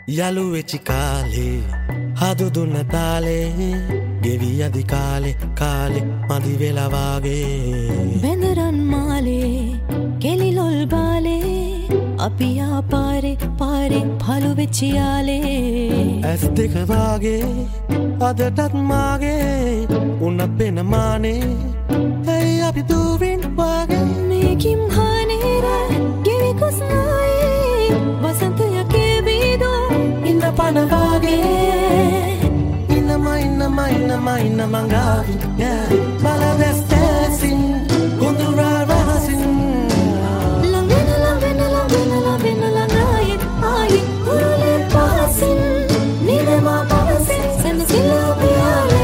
යලුවෙච්චි කාලේ හදු දුන්න තාලේ ගෙවි අදි කාලේ මදි වෙලා වාගේ බැඳරන් මාලේ කෙලිලොල් බාලේ අපි ආපාරේ පළු වෙච්චි යාලේ ඇස් දෙක වාගේ අදටත් මාගේ උන්නත් වෙන මානේ ඇයි අපි දුවින් වාගේ මේකින් හානේර ගෙවි කුස්නායි වසන්තයක් එවිදෝ ඉන්න පන වාගේ ඉන්න මංගාවි බල දැස්තැසින් ගොඳුරා රහසින් ළඟෙන ළඟායි ආයි උරුලේ පාසින් නිරමා පවසින් සැනසිලා පියාලේ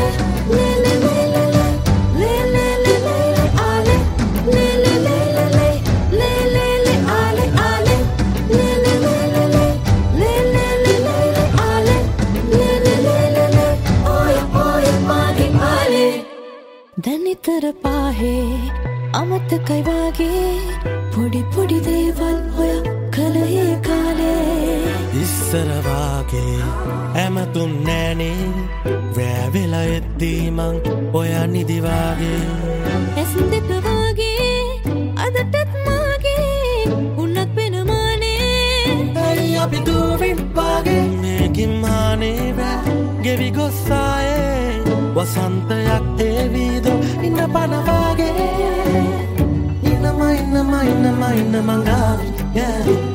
දැනිතර පාහේ අමතකයි වාගේ පොඩි දේවල් ඔය කලේ කාලේ ඉස්සර වාගේ ඇමතුම් නෑනේ වැෑවෙලා එද්දී මං ඔය නිදි වාගේ ඇස් දෙක වාගේ අදටත් මාගේ උන්නත් වෙන මානේ ඇයි අපි දුවින් වාගේ මේකින් මානේ බෑ ගෙවි ගොස්සායේ වසන්තයක් එවිදෝ ඉන්න පන වාගේ ඉන්න මංගාවි